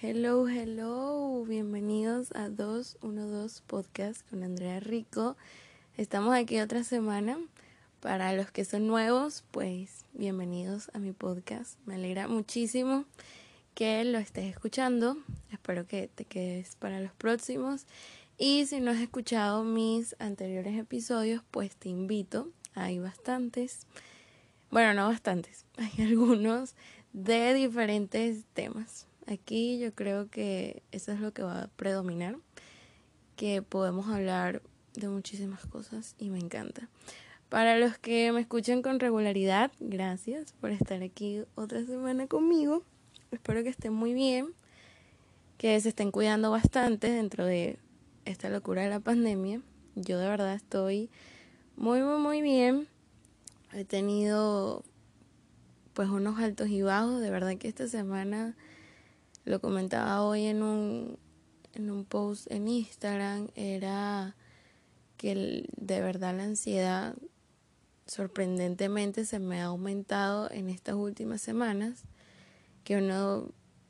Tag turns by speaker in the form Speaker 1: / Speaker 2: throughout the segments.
Speaker 1: Hello, bienvenidos a 212 Podcast con Andrea Rico. Estamos aquí otra semana. Para los que son nuevos, pues bienvenidos a mi podcast. Me alegra muchísimo que lo estés escuchando. Espero que te quedes para los próximos. Y si no has escuchado mis anteriores episodios, pues te invito. Hay bastantes. Bueno, no bastantes. Hay algunos de diferentes temas. Aquí yo creo que eso es lo que va a predominar, que podemos hablar de muchísimas cosas y me encanta. Para los que me escuchan con regularidad, gracias por estar aquí otra semana conmigo. Espero que estén muy bien, que se estén cuidando bastante dentro de esta locura de la pandemia. Yo de verdad estoy muy bien. He tenido pues unos altos y bajos. De verdad que esta semana, lo comentaba hoy en un post en Instagram, era que de verdad la ansiedad sorprendentemente se me ha aumentado en estas últimas semanas, que uno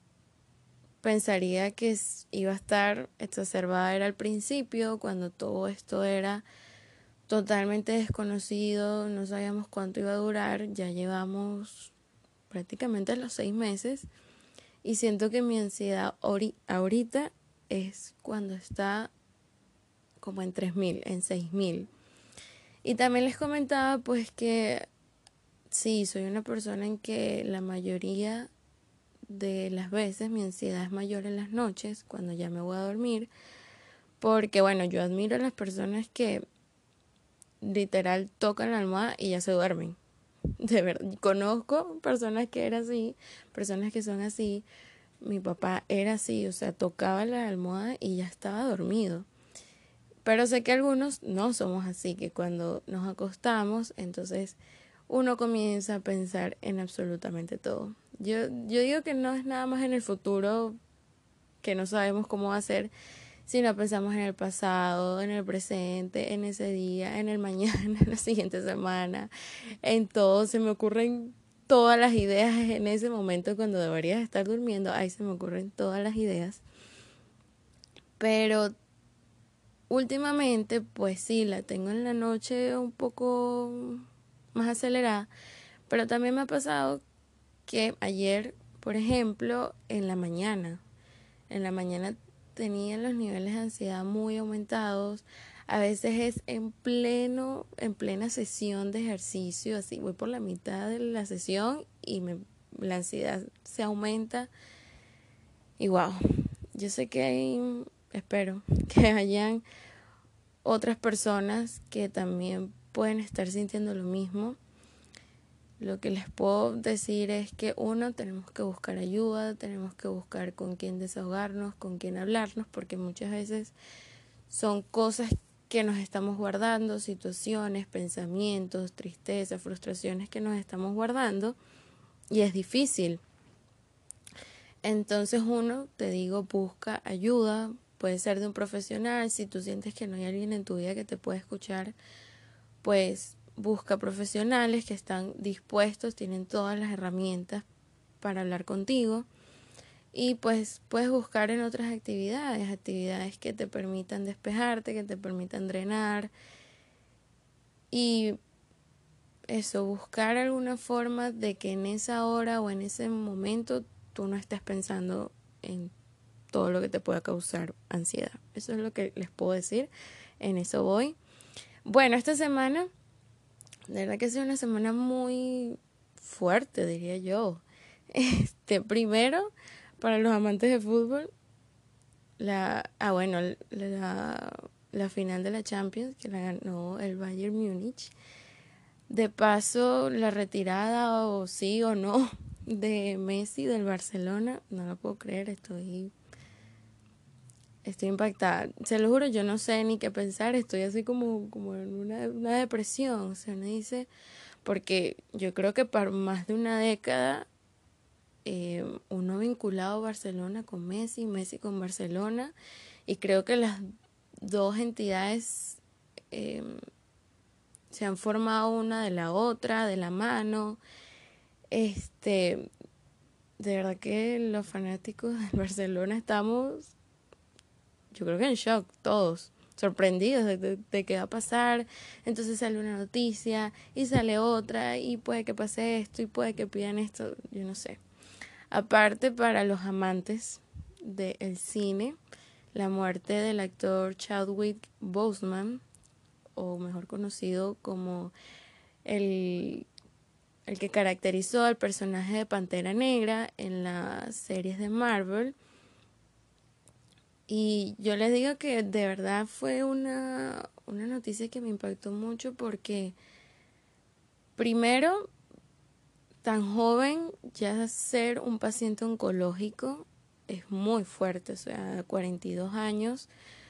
Speaker 1: pensaría que iba a estar exacerbada era al principio, cuando todo esto era totalmente desconocido, no sabíamos cuánto iba a durar. Ya llevamos prácticamente los 6 meses y siento que mi ansiedad ahorita es cuando está como en 3.000, en 6.000. Y también les comentaba pues que sí, soy una persona en que la mayoría de las veces mi ansiedad es mayor en las noches, cuando ya me voy a dormir, porque bueno, yo admiro a las personas que literal tocan la almohada y ya se duermen. De verdad, conozco personas que eran así, personas que son así. Mi papá era así, o sea, tocaba la almohada y ya estaba dormido. Pero sé que algunos no somos así, que cuando nos acostamos, entonces uno comienza a pensar en absolutamente todo. Yo digo que no es nada más en el futuro, que no sabemos cómo va a ser, sino pensamos en el pasado, en el presente, en ese día, en el mañana, en la siguiente semana, en todo. Se me ocurren todas las ideas en ese momento cuando deberías estar durmiendo. Ahí se me ocurren todas las ideas. Pero últimamente, pues sí, la tengo en la noche un poco más acelerada. Pero también me ha pasado que ayer, por ejemplo, en la mañana tenía los niveles de ansiedad muy aumentados. A veces es en plena sesión de ejercicio, así voy por la mitad de la sesión y la ansiedad se aumenta. Y wow, yo sé que espero que hayan otras personas que también pueden estar sintiendo lo mismo. Lo que les puedo decir es que tenemos que buscar ayuda, tenemos que buscar con quién desahogarnos, con quién hablarnos, porque muchas veces son cosas que nos estamos guardando, situaciones, pensamientos, tristezas, frustraciones que nos estamos guardando y es difícil. Entonces te digo, busca ayuda, puede ser de un profesional. Si tú sientes que no hay alguien en tu vida que te pueda escuchar, pues busca profesionales que están dispuestos, tienen todas las herramientas para hablar contigo. Y pues puedes buscar en otras actividades que te permitan despejarte, que te permitan drenar. Y eso, buscar alguna forma de que en esa hora o en ese momento tú no estés pensando en todo lo que te pueda causar ansiedad. Eso es lo que les puedo decir. En eso voy. Bueno, esta semana, de verdad que ha sido una semana muy fuerte, diría yo. Primero, para los amantes de fútbol, la final de la Champions, que la ganó el Bayern Múnich. De paso, la retirada, o sí o no, de Messi del Barcelona. No lo puedo creer, estoy impactada. Se lo juro, yo no sé ni qué pensar. Estoy así como en una depresión. O sea, uno dice, porque yo creo que por más de una década uno vinculado a Barcelona con Messi, Messi con Barcelona, y creo que las dos entidades se han formado una de la otra, de la mano. de verdad que los fanáticos del Barcelona estamos, yo creo que en shock, todos, sorprendidos de qué va a pasar. Entonces sale una noticia y sale otra y puede que pase esto y puede que pidan esto, yo no sé. Aparte, para los amantes del cine, la muerte del actor Chadwick Boseman, o mejor conocido como el, el que caracterizó al personaje de Pantera Negra en las series de Marvel. Y yo les digo que de verdad fue una noticia que me impactó mucho porque primero, tan joven, ya ser un paciente oncológico es muy fuerte, o sea, 42 años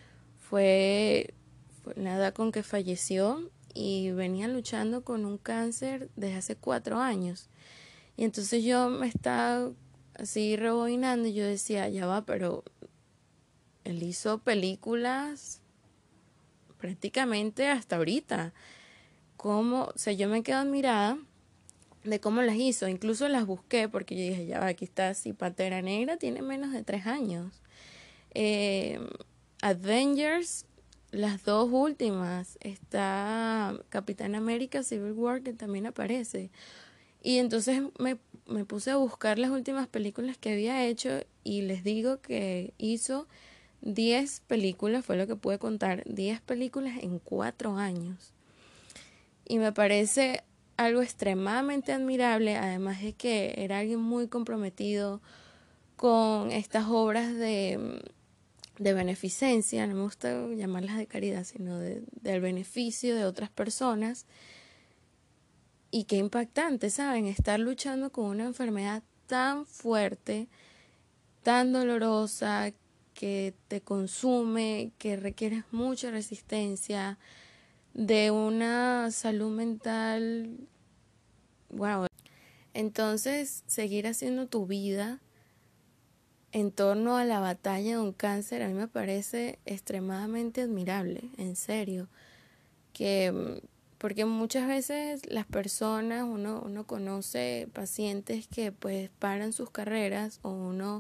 Speaker 1: fue la edad con que falleció y venía luchando con un cáncer desde hace 4 años. Y entonces yo me estaba así rebobinando y yo decía, ya va, pero él hizo películas prácticamente hasta ahorita. ¿Cómo? O sea, yo me quedo admirada de cómo las hizo. Incluso las busqué porque yo dije, ya va, aquí está, si Pantera Negra tiene menos de 3 años. Eh, Avengers, las dos últimas. Está Capitán América Civil War, que también aparece. Y entonces me puse a buscar las últimas películas que había hecho y les digo que hizo 10 películas, fue lo que pude contar, 10 películas en 4 años. Y me parece algo extremadamente admirable, además de que era alguien muy comprometido con estas obras de beneficencia, no me gusta llamarlas de caridad, sino del beneficio de otras personas. Y qué impactante, ¿saben? Estar luchando con una enfermedad tan fuerte, tan dolorosa, que te consume, que requieres mucha resistencia, de una salud mental, wow. Entonces, seguir haciendo tu vida en torno a la batalla de un cáncer a mí me parece extremadamente admirable, en serio, que porque muchas veces las personas, uno conoce pacientes que pues paran sus carreras o uno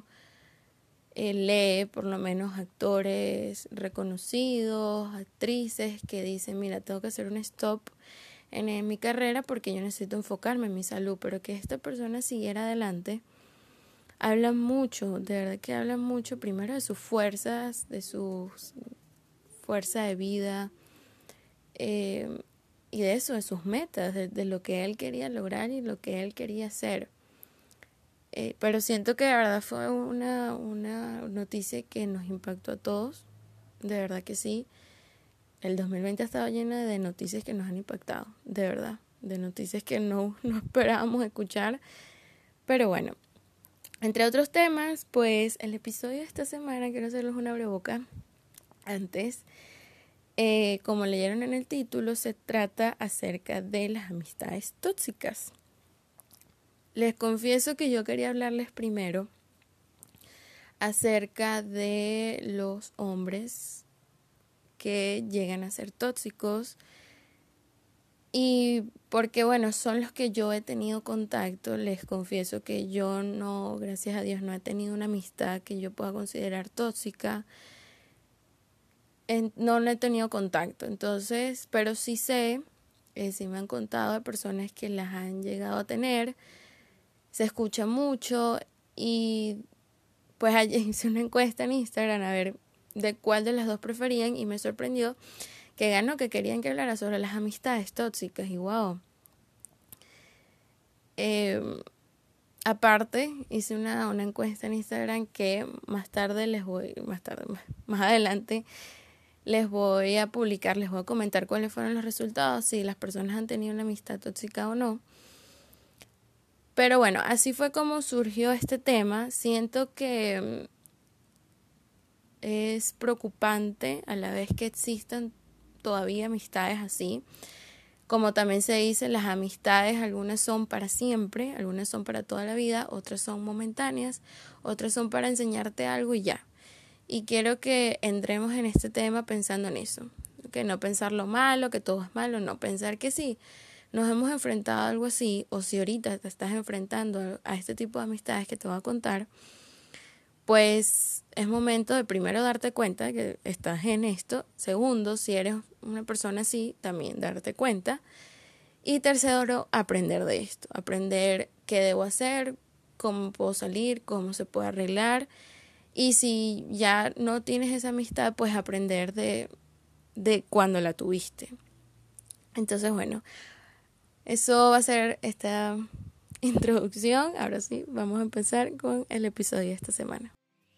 Speaker 1: lee por lo menos actores reconocidos, actrices que dicen, mira, tengo que hacer un stop en mi carrera porque yo necesito enfocarme en mi salud, pero que esta persona siguiera adelante. Hablan mucho, de verdad que hablan mucho primero de sus fuerzas, de su fuerza de vida, y de eso, de sus metas, de lo que él quería lograr y lo que él quería hacer. Pero siento que de verdad fue una noticia que nos impactó a todos, de verdad que sí. El 2020 ha estado lleno de noticias que nos han impactado, de verdad, de noticias que no esperábamos escuchar. Pero bueno, entre otros temas, pues el episodio de esta semana, quiero hacerles una breboca antes. Como leyeron en el título, se trata acerca de las amistades tóxicas. Les confieso que yo quería hablarles primero acerca de los hombres que llegan a ser tóxicos y porque bueno, son los que yo he tenido contacto. Les confieso que yo no, gracias a Dios, no he tenido una amistad que yo pueda considerar tóxica. No he tenido contacto, entonces, pero sí sé, sí me han contado de personas que las han llegado a tener. Se escucha mucho y pues ayer hice una encuesta en Instagram a ver de cuál de las dos preferían y me sorprendió que ganó que querían que hablara sobre las amistades tóxicas y wow. Aparte hice una encuesta en Instagram que más adelante les voy a publicar, les voy a comentar cuáles fueron los resultados, si las personas han tenido una amistad tóxica o no. Pero bueno, así fue como surgió este tema. Siento que es preocupante a la vez que existan todavía amistades así. Como también se dice, las amistades, algunas son para siempre, algunas son para toda la vida, otras son momentáneas, otras son para enseñarte algo y ya. Y quiero que entremos en este tema pensando en eso. Que no pensar lo malo, que todo es malo, no pensar que sí. nos hemos enfrentado a algo así, o si ahorita te estás enfrentando a este tipo de amistades que te voy a contar, pues es momento de primero darte cuenta que estás en esto. Segundo, si eres una persona así, también darte cuenta. Y tercero, aprender de esto, aprender qué debo hacer, cómo puedo salir, cómo se puede arreglar. Y si ya no tienes esa amistad, pues aprender de cuando la tuviste. Entonces, bueno, eso va a ser esta introducción. Ahora sí, vamos a empezar con el episodio de esta semana.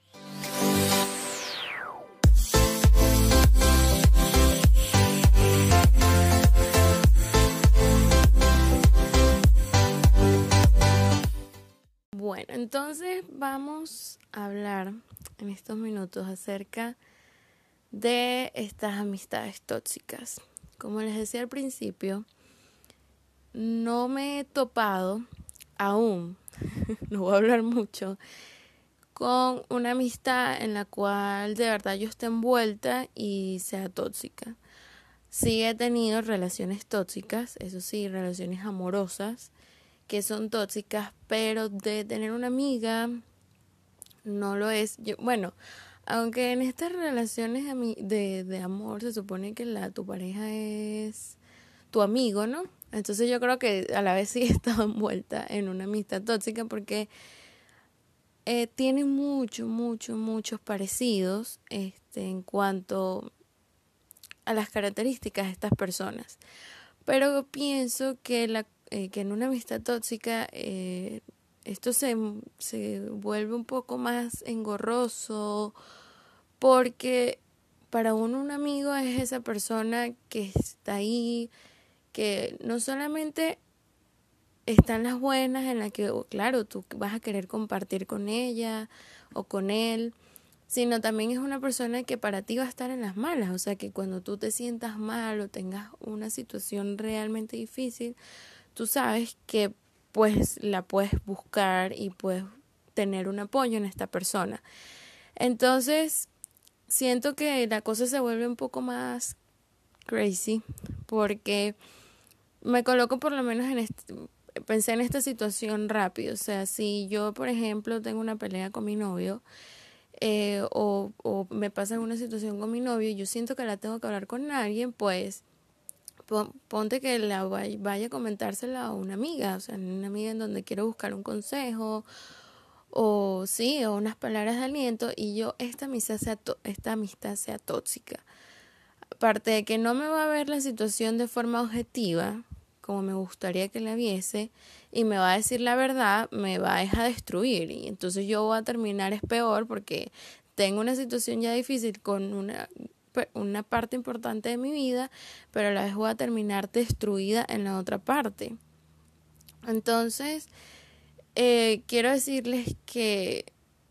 Speaker 1: Bueno, entonces vamos a hablar en estos minutos acerca de estas amistades tóxicas. Como les decía al principio, no me he topado aún, no voy a hablar mucho, con una amistad en la cual de verdad yo esté envuelta y sea tóxica. Sí he tenido relaciones tóxicas, eso sí, relaciones amorosas que son tóxicas, pero de tener una amiga no lo es. Bueno, aunque en estas relaciones de amor se supone que tu pareja es tu amigo, ¿no? Entonces yo creo que a la vez sí he estado envuelta en una amistad tóxica porque tiene muchos parecidos en cuanto a las características de estas personas. Pero pienso que que en una amistad tóxica esto se vuelve un poco más engorroso porque para uno un amigo es esa persona que está ahí, que no solamente están las buenas en las que, claro, tú vas a querer compartir con ella o con él, sino también es una persona que para ti va a estar en las malas, o sea que cuando tú te sientas mal o tengas una situación realmente difícil, tú sabes que pues la puedes buscar y puedes tener un apoyo en esta persona. Entonces, siento que la cosa se vuelve un poco más crazy porque me coloco por lo menos pensé en esta situación rápido, o sea, si yo, por ejemplo, tengo una pelea con mi novio, o me pasa alguna situación con mi novio y yo siento que la tengo que hablar con alguien, pues ponte que vaya a comentársela a una amiga, o sea, una amiga en donde quiero buscar un consejo o sí, o unas palabras de aliento y esta amistad sea tóxica. Aparte de que no me va a ver la situación de forma objetiva, como me gustaría que la viese, y me va a decir la verdad, me va a dejar destruir. Y entonces yo voy a terminar es peor porque tengo una situación ya difícil con una parte importante de mi vida, pero a la vez voy a terminar destruida en la otra parte. Entonces, quiero decirles que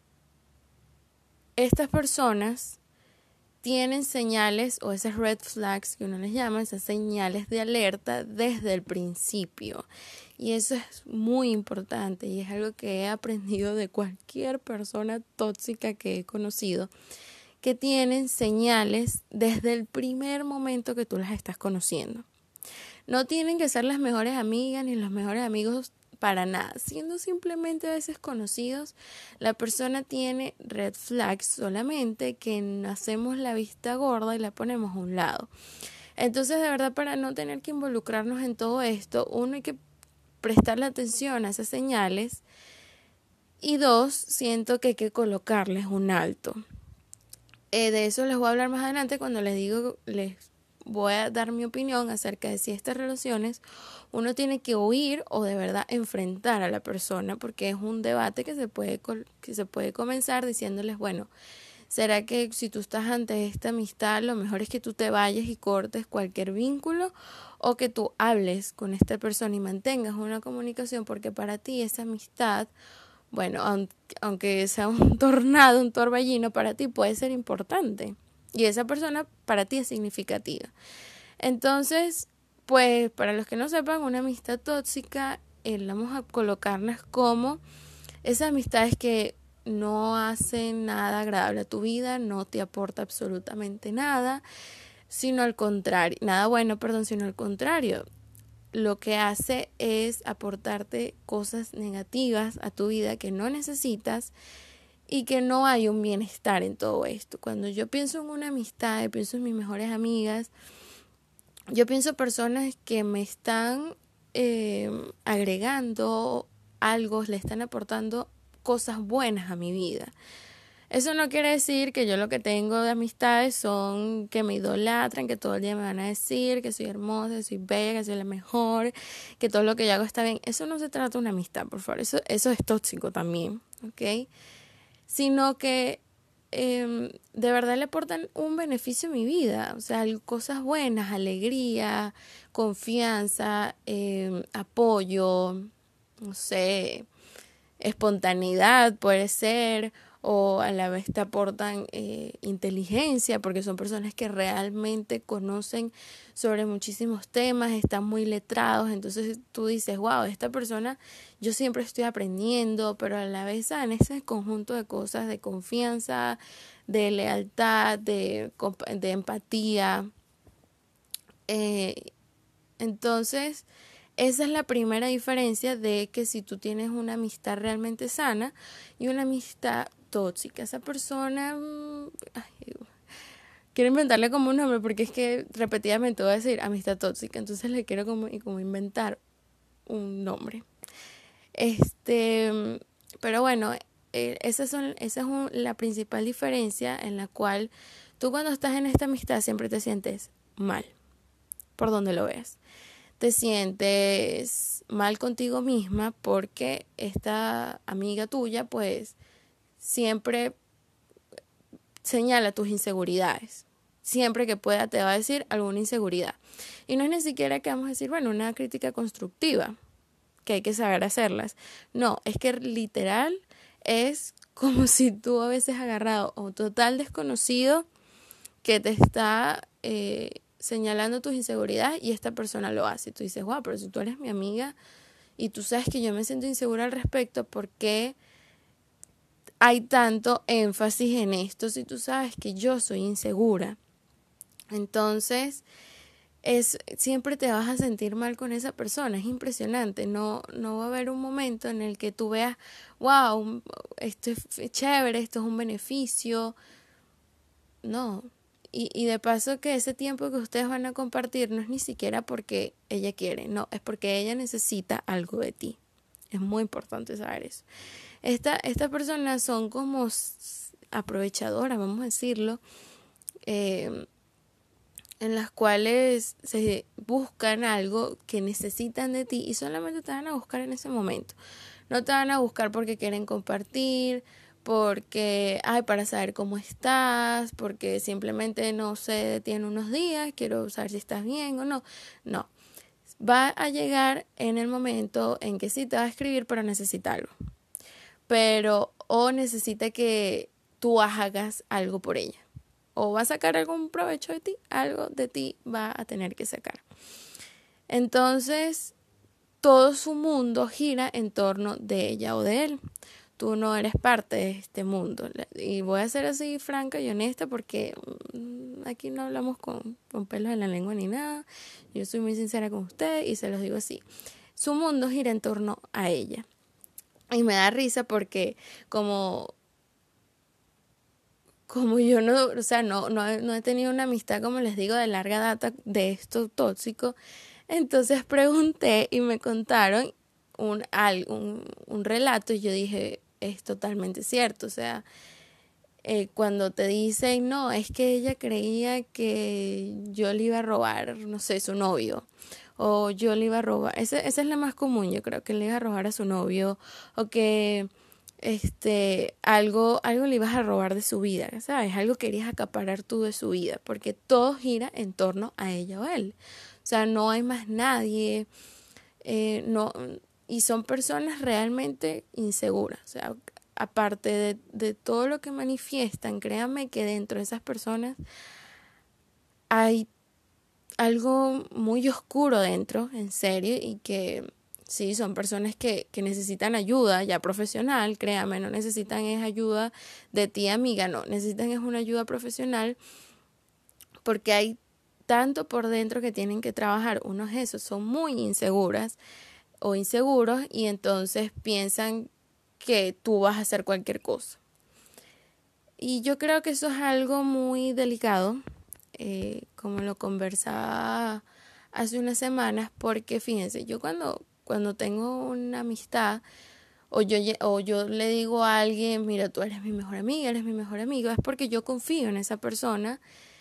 Speaker 1: estas personas tienen señales o esas red flags que uno les llama, esas señales de alerta desde el principio. Y eso es muy importante y es algo que he aprendido de cualquier persona tóxica que he conocido, que tienen señales desde el primer momento que tú las estás conociendo. No tienen que ser las mejores amigas ni los mejores amigos para nada. Siendo simplemente a veces conocidos, la persona tiene red flags solamente que hacemos la vista gorda y la ponemos a un lado. Entonces, de verdad, para no tener que involucrarnos en todo esto, uno hay que prestarle atención a esas señales y dos, siento que hay que colocarles un alto. De eso les voy a hablar más adelante cuando les voy a dar mi opinión acerca de si estas relaciones uno tiene que huir o de verdad enfrentar a la persona, porque es un debate que se puede comenzar diciéndoles, bueno, ¿será que si tú estás ante esta amistad lo mejor es que tú te vayas y cortes cualquier vínculo o que tú hables con esta persona y mantengas una comunicación porque para ti esa amistad, bueno, aunque sea un tornado, un torbellino, para ti puede ser importante y esa persona para ti es significativa? Entonces, pues para los que no sepan, una amistad tóxica, vamos a colocarlas como esas amistades que no hacen nada agradable a tu vida, no te aporta absolutamente nada, sino al contrario, nada bueno, perdón, sino al contrario, lo que hace es aportarte cosas negativas a tu vida que no necesitas y que no hay un bienestar en todo esto. Cuando yo pienso en una amistad, pienso en mis mejores amigas, yo pienso en personas que me están agregando algo, le están aportando cosas buenas a mi vida. Eso no quiere decir que yo lo que tengo de amistades son que me idolatran, que todo el día me van a decir que soy hermosa, que soy bella, que soy la mejor, que todo lo que yo hago está bien. Eso no se trata de una amistad, por favor. Eso es tóxico también, ¿ok? Sino que de verdad le aportan un beneficio a mi vida. O sea, cosas buenas, alegría, confianza, apoyo, no sé, espontaneidad puede ser, o a la vez te aportan inteligencia, porque son personas que realmente conocen sobre muchísimos temas, están muy letrados, entonces tú dices, wow, esta persona, yo siempre estoy aprendiendo, pero a la vez en ese conjunto de cosas, de confianza, de lealtad, de empatía, entonces esa es la primera diferencia de que si tú tienes una amistad realmente sana y una amistad tóxica. Esa persona, quiero inventarle como un nombre porque es que repetidamente voy a decir amistad tóxica, entonces le quiero como inventar un nombre. Pero bueno, esa es la principal diferencia en la cual tú cuando estás en esta amistad siempre te sientes mal, por donde lo veas. Te sientes mal contigo misma porque esta amiga tuya pues siempre señala tus inseguridades. Siempre que pueda te va a decir alguna inseguridad. Y no es ni siquiera que vamos a decir, bueno, una crítica constructiva, que hay que saber hacerlas. No, es que literal es como si tú a veces agarrado a un total desconocido que te está señalando tus inseguridades y esta persona lo hace. Y tú dices, wow, pero si tú eres mi amiga y tú sabes que yo me siento insegura al respecto, ¿por qué hay tanto énfasis en esto si tú sabes que yo soy insegura? Entonces, siempre te vas a sentir mal con esa persona, es impresionante, no va a haber un momento en el que tú veas, wow, esto es chévere, esto es un beneficio, no. Y de paso que ese tiempo que ustedes van a compartir no es ni siquiera porque ella quiere, no, es porque ella necesita algo de ti. Es muy importante saber eso. Estas personas son como aprovechadoras, vamos a decirlo, en las cuales se buscan algo que necesitan de ti y solamente te van a buscar en ese momento. No te van a buscar porque quieren compartir, porque, para saber cómo estás, porque simplemente, no sé, tienen unos días, quiero saber si estás bien o no. No, va a llegar en el momento en que sí te va a escribir, pero necesita algo. O necesita que tú hagas algo por ella. O va a sacar algún provecho de ti, algo de ti va a tener que sacar. Entonces, todo su mundo gira en torno de ella o de él. Tú no eres parte de este mundo. Y voy a ser así franca y honesta porque aquí no hablamos con pelos en la lengua ni nada. Yo soy muy sincera con ustedes y se los digo así. Su mundo gira en torno a ella. Y me da risa porque como yo no he tenido una amistad, como les digo, de larga data de esto tóxico, entonces pregunté y me contaron un relato y yo dije, es totalmente cierto. O sea, cuando te dicen, no, es que ella creía que yo le iba a robar, no sé, su novio, o yo le iba a robar, esa es la más común, yo creo, que le iba a robar a su novio, o que algo le ibas a robar de su vida, ¿sabes? Algo querías acaparar tú de su vida, porque todo gira en torno a ella o él. O sea, no hay más nadie, no, y son personas realmente inseguras. O sea, aparte de todo lo que manifiestan, créanme que dentro de esas personas hay algo muy oscuro dentro, en serio, y que sí, son personas que necesitan ayuda ya profesional, créame, no necesitan es ayuda de ti amiga, no, necesitan es una ayuda profesional porque hay tanto por dentro que tienen que trabajar. Unos esos son muy inseguras o inseguros y entonces piensan que tú vas a hacer cualquier cosa. Y yo creo que eso es algo muy delicado, como lo conversaba hace unas semanas, porque fíjense, yo cuando tengo una amistad o yo le digo a alguien, mira, tú eres mi mejor amiga, eres mi mejor amigo, es porque yo confío en esa persona,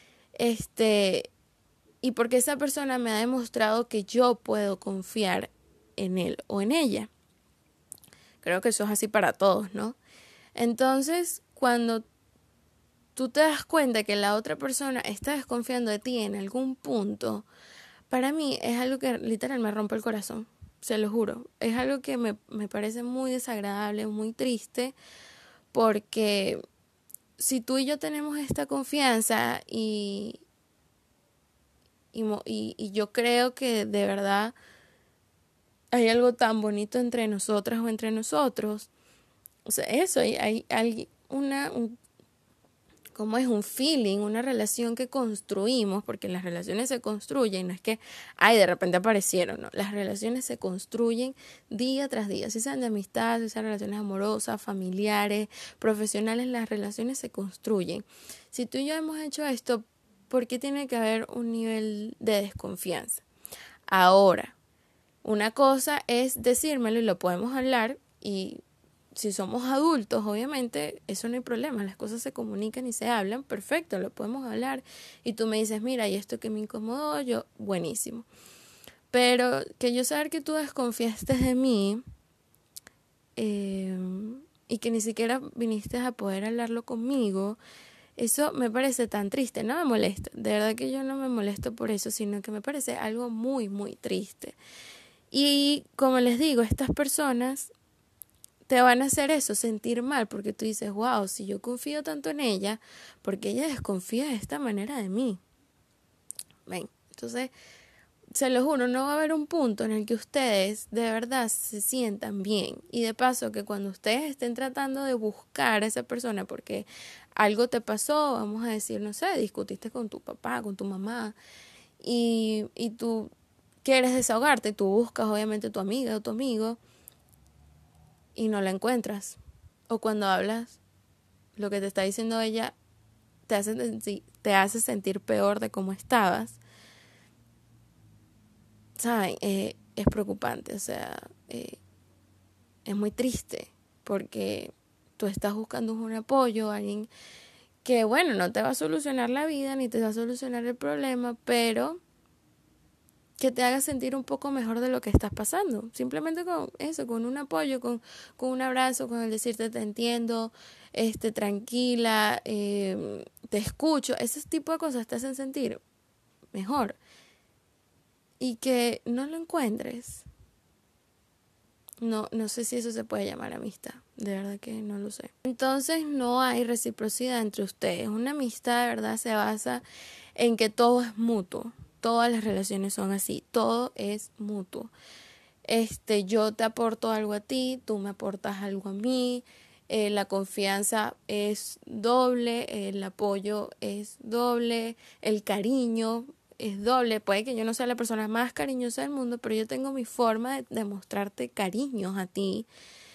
Speaker 1: y porque esa persona me ha demostrado que yo puedo confiar en él o en ella. Creo que eso es así para todos, ¿no? Entonces, cuando tú te das cuenta que la otra persona está desconfiando de ti en algún punto, para mí es algo que literal me rompe el corazón, se lo juro. Es algo que me parece muy desagradable, muy triste, porque si tú y yo tenemos esta confianza y yo creo que de verdad hay algo tan bonito entre nosotras o entre nosotros, o sea, eso, hay como es un feeling, una relación que construimos, porque las relaciones se construyen, no es que, ay, de repente aparecieron, no, las relaciones se construyen día tras día, si sean de amistad, si sean relaciones amorosas, familiares, profesionales, las relaciones se construyen. Si tú y yo hemos hecho esto, ¿por qué tiene que haber un nivel de desconfianza? Ahora, una cosa es decírmelo y lo podemos hablar y si somos adultos, obviamente, eso no hay problema, las cosas se comunican y se hablan, perfecto, lo podemos hablar. Y tú me dices, mira, y esto que me incomodó, yo, buenísimo. Pero que yo saber que tú desconfiaste de mí y que ni siquiera viniste a poder hablarlo conmigo, eso me parece tan triste, no me molesta. De verdad que yo no me molesto por eso, sino que me parece algo muy, muy triste. Y como les digo, estas personas te van a hacer eso, sentir mal, porque tú dices, wow, si yo confío tanto en ella, porque ella desconfía de esta manera de mí. Ven, entonces, se lo juro, no va a haber un punto en el que ustedes de verdad se sientan bien. Y de paso, que cuando ustedes estén tratando de buscar a esa persona, porque algo te pasó, vamos a decir, no sé, discutiste con tu papá, con tu mamá, y tú quieres desahogarte, tú buscas obviamente a tu amiga o tu amigo, y no la encuentras. O cuando hablas, lo que te está diciendo ella te hace sentir peor de cómo estabas. ¿Saben? Es preocupante, o sea, es muy triste porque tú estás buscando un apoyo, alguien que, bueno, no te va a solucionar la vida ni te va a solucionar el problema, pero que te haga sentir un poco mejor de lo que estás pasando. Simplemente con eso, con un apoyo, con un abrazo, con el decirte te entiendo, tranquila, te escucho. Ese tipo de cosas te hacen sentir mejor. Y que no lo encuentres. No sé si eso se puede llamar amistad. De verdad que no lo sé. Entonces no hay reciprocidad entre ustedes. Una amistad de verdad se basa en que todo es mutuo. Todas las relaciones son así, todo es mutuo. Yo te aporto algo a ti, tú me aportas algo a mí, la confianza es doble, el apoyo es doble, el cariño es doble. Puede que yo no sea la persona más cariñosa del mundo, pero yo tengo mi forma de demostrarte cariños a ti.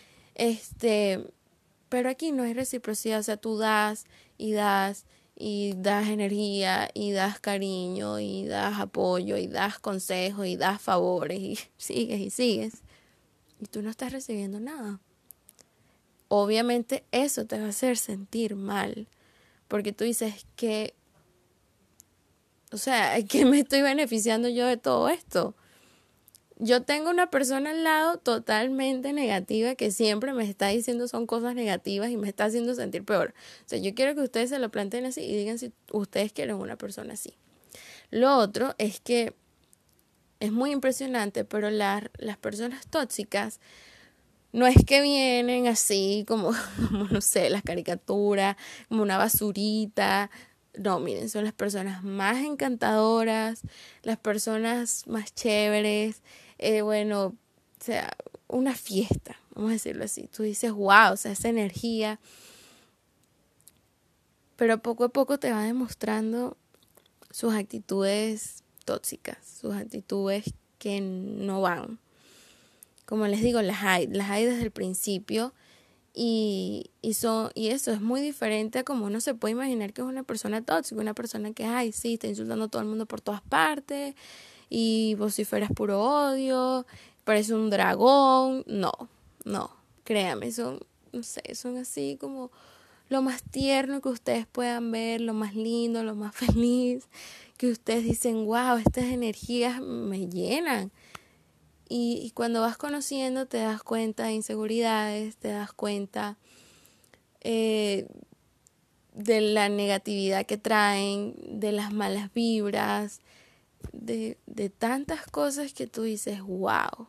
Speaker 1: Pero aquí no hay reciprocidad, o sea, tú das y das y das energía y das cariño y das apoyo y das consejos y das favores y sigues y sigues y tú no estás recibiendo nada. Obviamente eso te va a hacer sentir mal porque tú dices que, o sea, ¿qué me estoy beneficiando yo de todo esto? Yo tengo una persona al lado totalmente negativa que siempre me está diciendo son cosas negativas y me está haciendo sentir peor. O sea, yo quiero que ustedes se lo planteen así y digan si ustedes quieren una persona así. Lo otro es que es muy impresionante, pero las personas tóxicas no es que vienen así como, no sé, las caricaturas, como una basurita. No, miren, son las personas más encantadoras, las personas más chéveres, bueno, o sea, una fiesta, vamos a decirlo así. Tú dices, wow, o sea, esa energía, pero poco a poco te va demostrando sus actitudes tóxicas, sus actitudes que no van. Como les digo, las hay desde el principio y eso es muy diferente a como uno se puede imaginar que es una persona tóxica, una persona que, sí, está insultando a todo el mundo por todas partes y vociferas puro odio, parece un dragón. No, créanme, no sé, son así como lo más tierno que ustedes puedan ver, lo más lindo, lo más feliz, que ustedes dicen, wow, estas energías me llenan. Y cuando vas conociendo te das cuenta de inseguridades, te das cuenta de la negatividad que traen, de las malas vibras, de tantas cosas que tú dices, wow.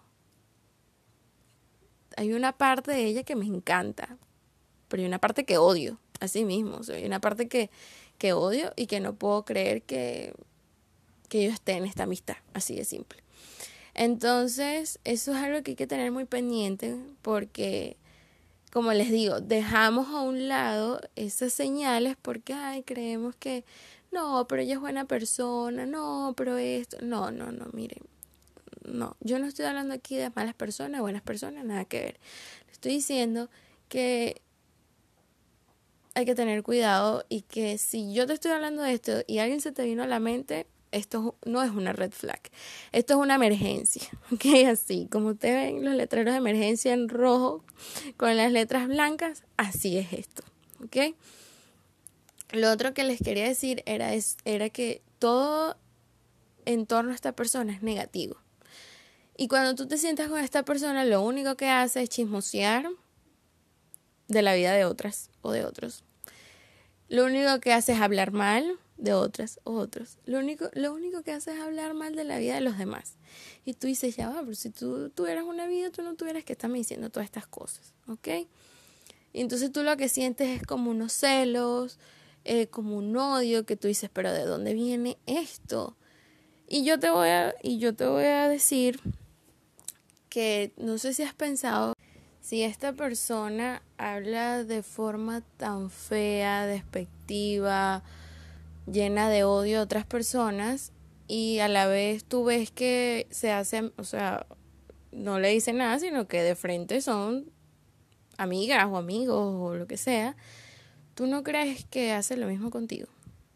Speaker 1: Hay una parte de ella que me encanta, pero hay una parte que odio, así mismo. O sea, hay una parte que odio y que no puedo creer que yo esté en esta amistad, así de simple. Entonces, eso es algo que hay que tener muy pendiente porque, como les digo, dejamos a un lado esas señales porque, creemos que, no, pero ella es buena persona, no, pero esto, no, miren, no, yo no estoy hablando aquí de malas personas, buenas personas, nada que ver. Estoy diciendo que hay que tener cuidado y que si yo te estoy hablando de esto y alguien se te vino a la mente, esto no es una red flag, esto es una emergencia, ¿ok? Así, como ustedes ven los letreros de emergencia en rojo con las letras blancas, así es esto, ¿ok? Lo otro que les quería decir era que todo en torno a esta persona es negativo. Y cuando tú te sientas con esta persona, lo único que hace es chismosear de la vida de otras o de otros. Lo único que hace es hablar mal de otras o otros. Lo único que hace es hablar mal de la vida de los demás. Y tú dices, ya va, pero si tú tuvieras una vida, tú no tuvieras que estarme diciendo todas estas cosas, ¿ok? Y entonces tú lo que sientes es como unos celos, como un odio, que tú dices, pero ¿de dónde viene esto? Y yo te voy a decir que no sé si has pensado, si esta persona habla de forma tan fea, despectiva, llena de odio a otras personas y a la vez tú ves que se hacen, o sea, no le dicen nada, sino que de frente son amigas o amigos o lo que sea, tú no crees que hace lo mismo contigo.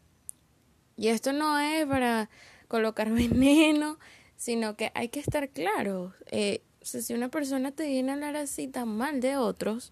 Speaker 1: Y esto no es para colocar veneno, sino que hay que estar claros. O sea, si una persona te viene a hablar así tan mal de otros,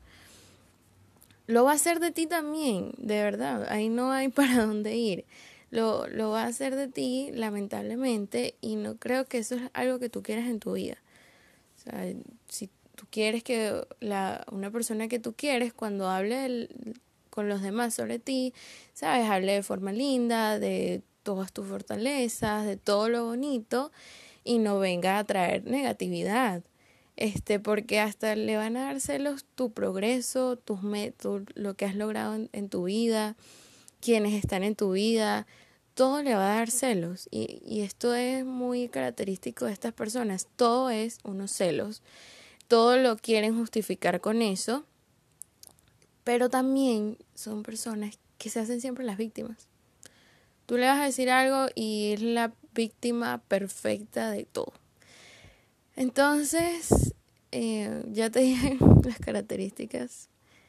Speaker 1: lo va a hacer de ti también, de verdad. Ahí no hay para dónde ir. Lo va a hacer de ti, lamentablemente, y no creo que eso es algo que tú quieras en tu vida. O sea, si tú quieres que una persona que tú quieres, cuando hable con los demás sobre ti, ¿sabes? Hable de forma linda, de todas tus fortalezas, de todo lo bonito, y no venga a traer negatividad. Porque hasta le van a dar celos tu progreso, tus metas, lo que has logrado en tu vida, quienes están en tu vida, todo le va a dar celos. Y esto es muy característico de estas personas, todo es unos celos, todo lo quieren justificar con eso, pero también son personas que se hacen siempre las víctimas. Tú le vas a decir algo y es la víctima perfecta de todo. Entonces, ya te dije las características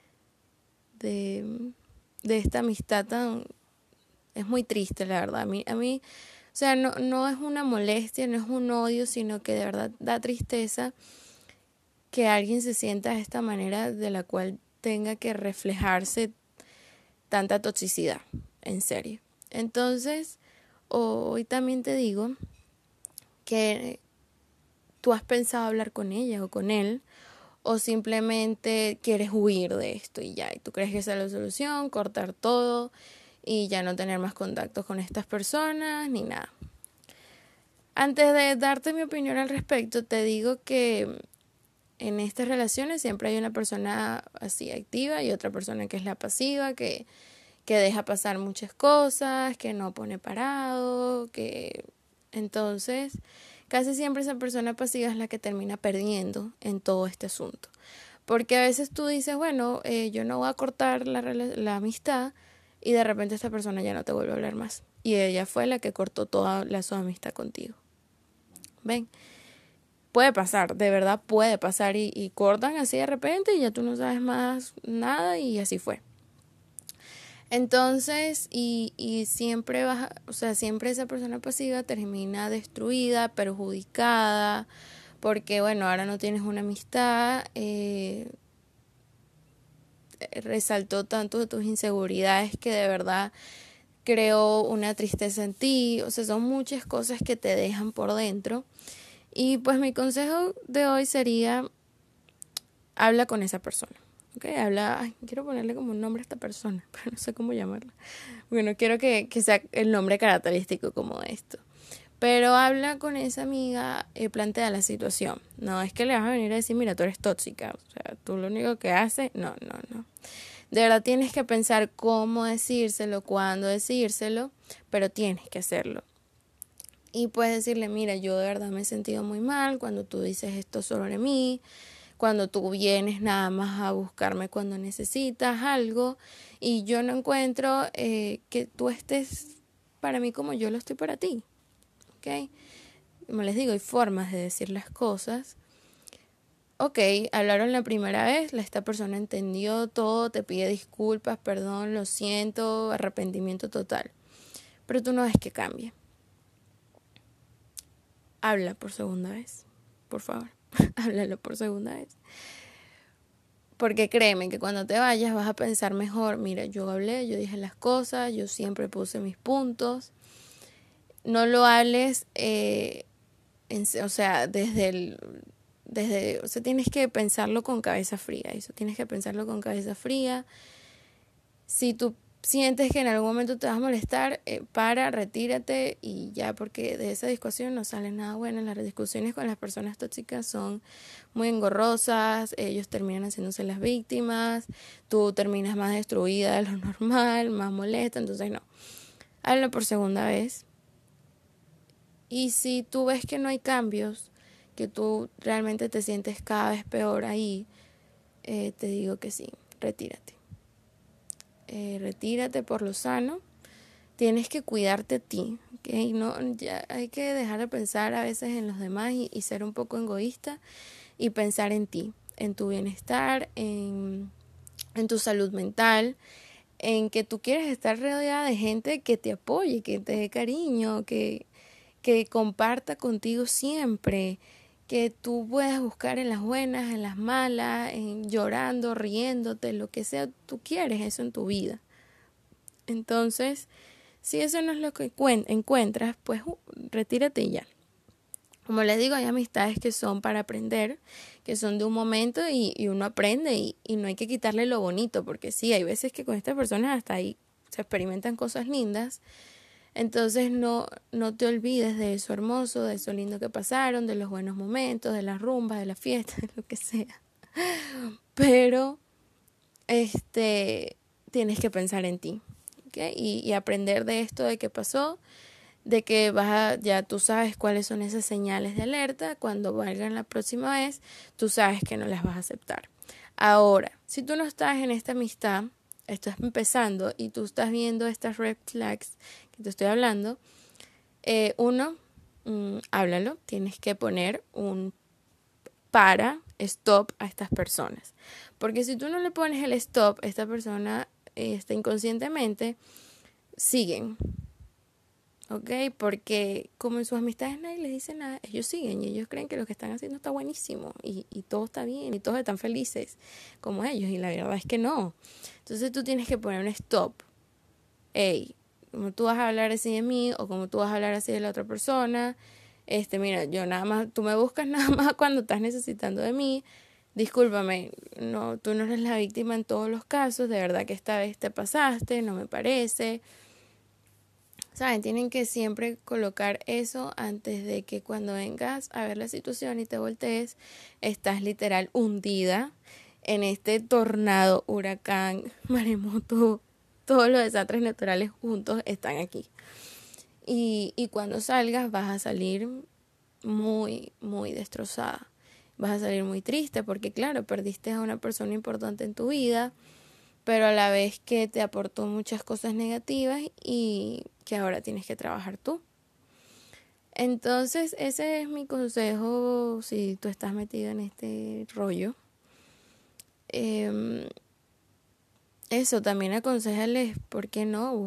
Speaker 1: de esta amistad es muy triste, la verdad. A mí, o sea, no es una molestia, no es un odio, sino que de verdad da tristeza que alguien se sienta de esta manera de la cual tenga que reflejarse tanta toxicidad, en serio. Entonces, hoy también te digo que tú has pensado hablar con ella o con él, o simplemente quieres huir de esto y ya, y tú crees que esa es la solución, cortar todo y ya no tener más contactos con estas personas ni nada. Antes de darte mi opinión al respecto, te digo que en estas relaciones siempre hay una persona así activa y otra persona que es la pasiva, que deja pasar muchas cosas, que no pone parado, que entonces casi siempre esa persona pasiva es la que termina perdiendo en todo este asunto. Porque a veces tú dices, bueno, yo no voy a cortar la amistad y de repente esta persona ya no te vuelve a hablar más. Y ella fue la que cortó toda su amistad contigo. ¿Ven? Puede pasar, de verdad puede pasar y cortan así de repente y ya tú no sabes más nada y así fue. Entonces, y siempre siempre esa persona pasiva termina destruida, perjudicada, porque bueno, ahora no tienes una amistad, resaltó tanto de tus inseguridades que de verdad creó una tristeza en ti, o sea, son muchas cosas que te dejan por dentro. Y pues mi consejo de hoy sería, habla con esa persona. Okay, quiero ponerle como un nombre a esta persona, pero no sé cómo llamarla. Bueno, quiero que sea el nombre característico como esto. Pero habla con esa amiga, plantea la situación. No es que le vas a venir a decir, mira, tú eres tóxica. O sea, tú lo único que haces, no. De verdad tienes que pensar cómo decírselo, cuándo decírselo, pero tienes que hacerlo. Y puedes decirle, mira, yo de verdad me he sentido muy mal cuando tú dices esto sobre mí, cuando tú vienes nada más a buscarme cuando necesitas algo y yo no encuentro que tú estés para mí como yo lo estoy para ti. ¿Ok? Como les digo, hay formas de decir las cosas. Ok, hablaron la primera vez, esta persona entendió todo, te pide disculpas, perdón, lo siento, arrepentimiento total. Pero tú no ves que cambie. Habla por segunda vez, por favor, háblalo por segunda vez. Porque créeme que cuando te vayas vas a pensar mejor, mira, yo hablé, yo dije las cosas, yo siempre puse mis puntos. No lo hables, tienes que pensarlo con cabeza fría, Si tú sientes que en algún momento te vas a molestar, retírate y ya, porque de esa discusión no sale nada bueno. Las discusiones con las personas tóxicas son muy engorrosas, ellos terminan haciéndose las víctimas, tú terminas más destruida de lo normal, más molesta, entonces no. Hazlo por segunda vez. Y si tú ves que no hay cambios, que tú realmente te sientes cada vez peor ahí, te digo que sí, retírate. Retírate por lo sano. Tienes que cuidarte a ti, ¿okay? No, ya hay que dejar de pensar a veces en los demás y ser un poco egoísta y pensar en ti, en tu bienestar, en tu salud mental, en que tú quieres estar rodeada de gente que te apoye, que te dé cariño, que comparta contigo siempre, que tú puedas buscar en las buenas, en las malas, en llorando, riéndote, lo que sea, tú quieres eso en tu vida. Entonces, si eso no es lo que encuentras, pues retírate ya. Como les digo, hay amistades que son para aprender, que son de un momento y uno aprende y no hay que quitarle lo bonito, porque sí, hay veces que con estas personas hasta ahí se experimentan cosas lindas. Entonces no te olvides de eso hermoso, de eso lindo que pasaron, de los buenos momentos, de las rumbas, de las fiestas, de lo que sea. Pero tienes que pensar en ti, ¿okay? Y aprender de esto de que pasó, de que ya tú sabes cuáles son esas señales de alerta. Cuando valgan la próxima vez, tú sabes que no las vas a aceptar. Ahora, si tú no estás en esta amistad, estás empezando y tú estás viendo estas red flags que te estoy hablando, háblalo, tienes que poner un stop a estas personas. Porque si tú no le pones el stop, esta persona inconscientemente siguen. ¿Ok? Porque como en sus amistades nadie les dice nada, ellos siguen y ellos creen que lo que están haciendo está buenísimo y todo está bien y todos están felices como ellos y la verdad es que no. Entonces tú tienes que poner un stop. Hey, como tú vas a hablar así de mí o como tú vas a hablar así de la otra persona, mira, yo nada más, tú me buscas nada más cuando estás necesitando de mí. Discúlpame, no, tú no eres la víctima en todos los casos, de verdad que esta vez te pasaste, no me parece. ¿Saben? Tienen que siempre colocar eso antes de que cuando vengas a ver la situación y te voltees, estás literal hundida en este tornado, huracán, maremoto, todos los desastres naturales juntos están aquí. Y cuando salgas vas a salir muy, muy destrozada. Vas a salir muy triste porque, claro, perdiste a una persona importante en tu vida. pero a la vez que te aportó muchas cosas negativas y que ahora tienes que trabajar tú. Entonces, ese es mi consejo si tú estás metido en este rollo. Eso, también aconséjales, ¿por qué no?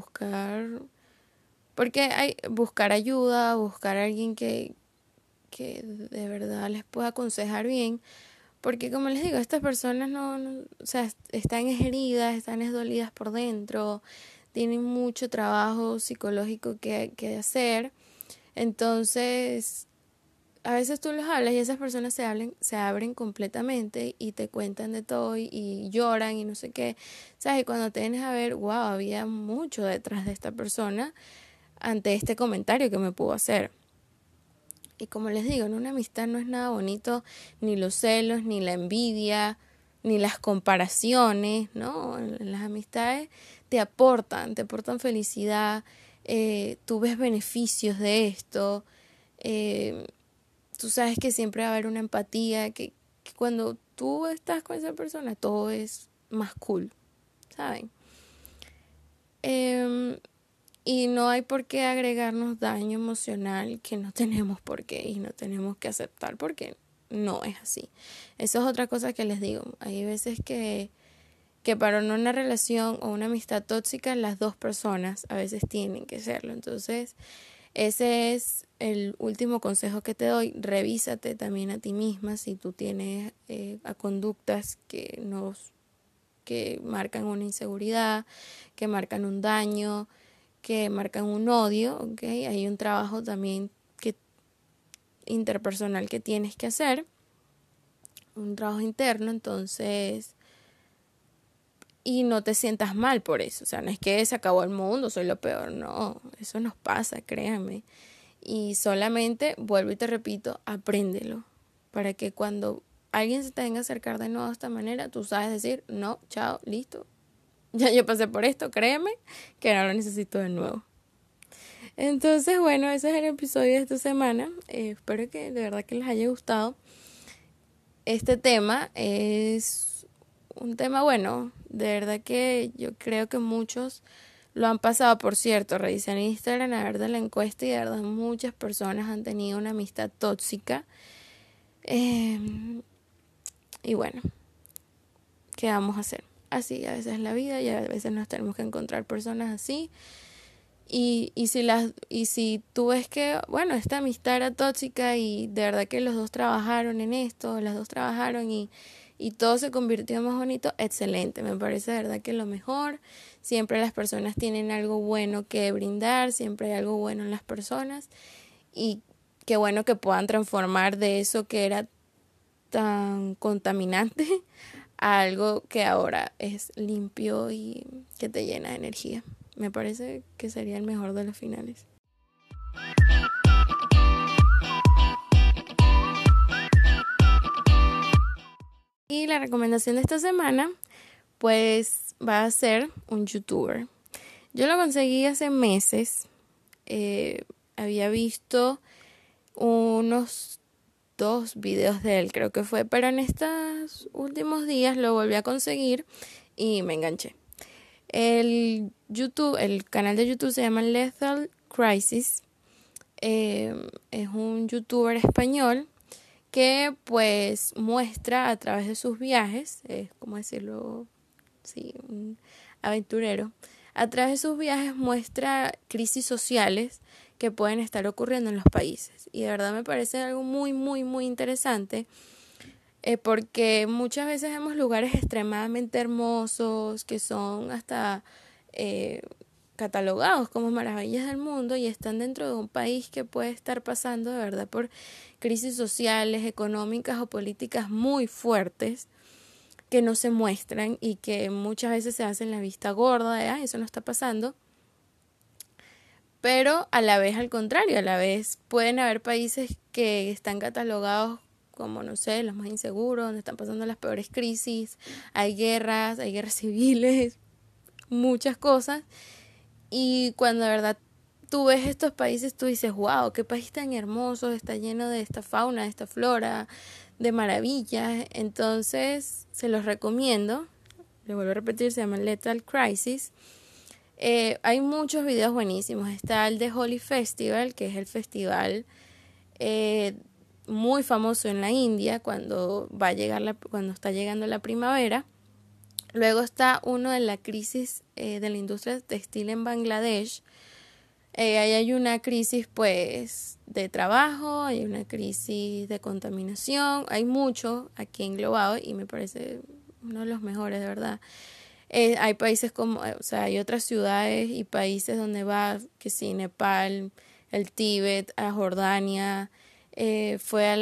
Speaker 1: Buscar ayuda, buscar a alguien que de verdad les pueda aconsejar bien. Porque como les digo, estas personas o sea, están heridas, están dolidas por dentro, tienen mucho trabajo psicológico que hacer. Entonces, a veces tú los hablas y esas personas se abren completamente y te cuentan de todo y lloran y no sé qué. ¿Sabes? Y cuando te vienes a ver, wow, había mucho detrás de esta persona ante este comentario que me pudo hacer. Y como les digo, en una amistad no es nada bonito ni los celos, ni la envidia, ni las comparaciones, ¿no? En las amistades te aportan felicidad, tú ves beneficios de esto, eh, tú sabes que siempre va a haber una empatía, que cuando tú estás con esa persona todo es más cool, ¿saben? Y no hay por qué agregarnos daño emocional que no tenemos por qué y no tenemos que aceptar porque no es así. Eso es otra cosa que les digo. Hay veces que para una relación o una amistad tóxica las dos personas a veces tienen que serlo. Entonces, ese es el último consejo que te doy. Revísate también a ti misma si tú tienes conductas que marcan una inseguridad, que marcan un daño, que marcan un odio, ¿ok? Hay un trabajo también interpersonal que tienes que hacer, un trabajo interno, entonces, y no te sientas mal por eso, o sea, no es que se acabó el mundo, soy lo peor, no, eso nos pasa, créanme, y solamente, vuelvo y te repito, apréndelo, para que cuando alguien se te venga a acercar de nuevo de esta manera, tú sabes decir, no, chao, listo, ya yo pasé por esto, créeme, que no lo necesito de nuevo. Entonces, bueno, ese es el episodio de esta semana. Espero que de verdad que les haya gustado. Este tema es un tema bueno. De verdad que yo creo que muchos lo han pasado. Por cierto, revisé en Instagram a ver de la encuesta y de verdad muchas personas han tenido una amistad tóxica. Y bueno, ¿qué vamos a hacer? Así a veces es la vida y a veces nos tenemos que encontrar personas así. Y si tú ves que, bueno, esta amistad era tóxica y de verdad que los dos trabajaron en esto, las dos trabajaron y todo se convirtió más bonito, excelente, me parece de verdad que lo mejor. Siempre las personas tienen algo bueno que brindar, siempre hay algo bueno en las personas y qué bueno que puedan transformar de eso que era tan contaminante a algo que ahora es limpio y que te llena de energía. Me parece que sería el mejor de los finales. Y la recomendación de esta semana, pues va a ser un youtuber. Yo lo conseguí hace meses. Había visto unos 2 videos de él, creo que fue, pero en estos últimos días lo volví a conseguir y me enganché. El canal de YouTube se llama Lethal Crisis. Es un youtuber español que pues muestra a través de sus viajes, es como decirlo, sí, un aventurero, a través de sus viajes muestra crisis sociales que pueden estar ocurriendo en los países. Y de verdad me parece algo muy, muy, muy interesante. Porque muchas veces vemos lugares extremadamente hermosos que son hasta catalogados como maravillas del mundo y están dentro de un país que puede estar pasando de verdad por crisis sociales, económicas o políticas muy fuertes que no se muestran y que muchas veces se hacen la vista gorda de eso no está pasando, pero a la vez al contrario, a la vez pueden haber países que están catalogados como, no sé, los más inseguros, donde están pasando las peores crisis, hay guerras civiles, muchas cosas, y cuando de verdad tú ves estos países, tú dices, wow, qué país tan hermoso, está lleno de esta fauna, de esta flora, de maravillas. Entonces, se los recomiendo, le vuelvo a repetir, se llama Lethal Crisis. Hay muchos videos buenísimos. Está el de Holi Festival, que es el festival muy famoso en la India cuando cuando está llegando la primavera. Luego está uno de la crisis de la industria textil en Bangladesh. Ahí hay una crisis pues de trabajo, hay una crisis de contaminación, hay mucho aquí englobado y me parece uno de los mejores, de verdad. Hay países como, o sea, hay otras ciudades y países donde va, que sí, Nepal, el Tíbet, a Jordania, fue a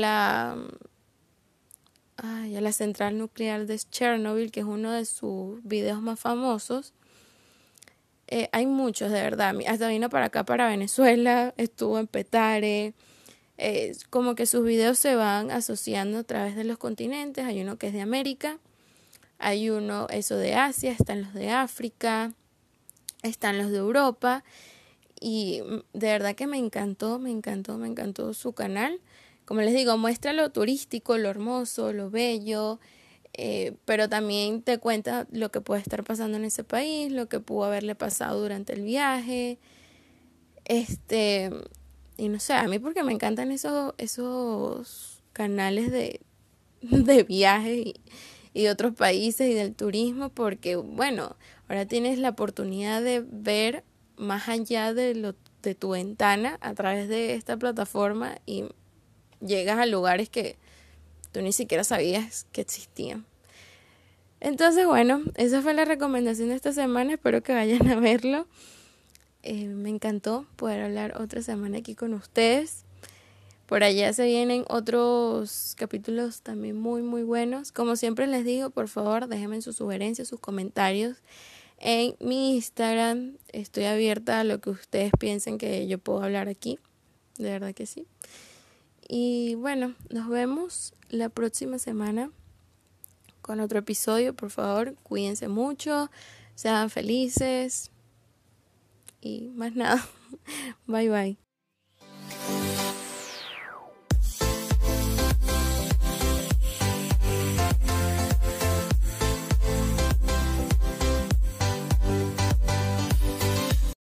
Speaker 1: la central nuclear de Chernobyl, que es uno de sus videos más famosos. Hay muchos, de verdad. Hasta vino para acá, para Venezuela, estuvo en Petare. Como que sus videos se van asociando a través de los continentes. Hay uno que es de América, hay uno, eso de Asia, están los de África, están los de Europa. Y de verdad que me encantó su canal. Como les digo, muestra lo turístico, lo hermoso, lo bello, pero también te cuenta lo que puede estar pasando en ese país, lo que pudo haberle pasado durante el viaje. Y no sé, a mí porque me encantan esos canales de viajes y de otros países y del turismo, porque bueno, ahora tienes la oportunidad de ver más allá de tu ventana a través de esta plataforma y llegas a lugares que tú ni siquiera sabías que existían. Entonces, bueno, esa fue la recomendación de esta semana. Espero que vayan a verlo. Me encantó poder hablar otra semana aquí con ustedes. Por allá se vienen otros capítulos también muy, muy buenos. Como siempre les digo, por favor, déjenme sus sugerencias, sus comentarios en mi Instagram. Estoy abierta a lo que ustedes piensen que yo puedo hablar aquí. De verdad que sí. Y bueno, nos vemos la próxima semana con otro episodio. Por favor, cuídense mucho, sean felices y más nada. Bye bye.